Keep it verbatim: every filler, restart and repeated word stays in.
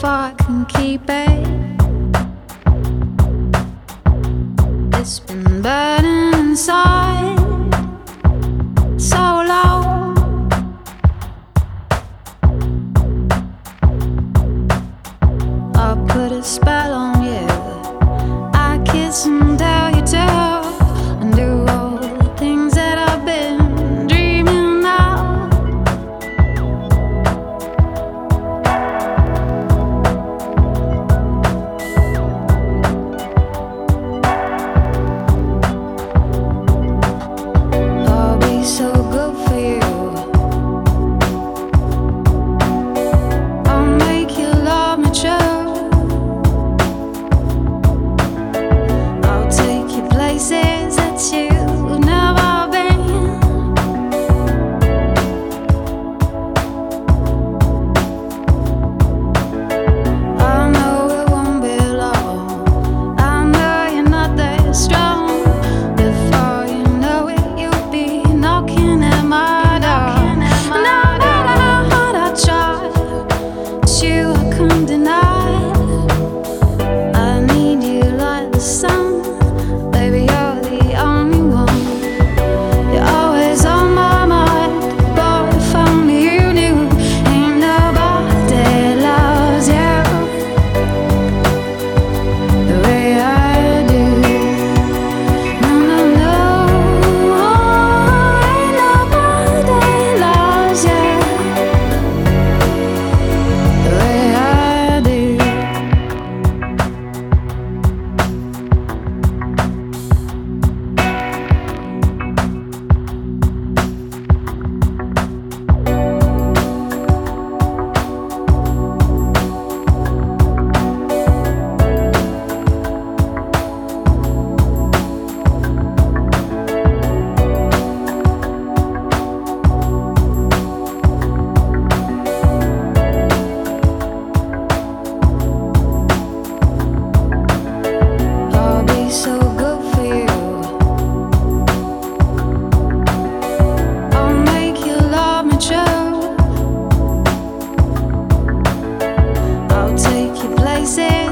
if I can keep it. It's been burning inside so long. I put a spell on you. I kiss and tell you to undo all the things that I've been dreaming of. I'll be so good for you. I'll make you love me true. I'll take you places that you've never been. I know it won't be long. I know you're not that strong. Before you know it, you'll be knocking at my door. And I don't know how I try, but you I can't deny. I need you like the sun. Baby, you're the only one. You're always on my mind. Boy, if only you knew, ain't nobody loves you the way I do. No, no, no, ain't nobody loves you the way I do. I'll be so good for you. I'll make you love me true. I'll take you places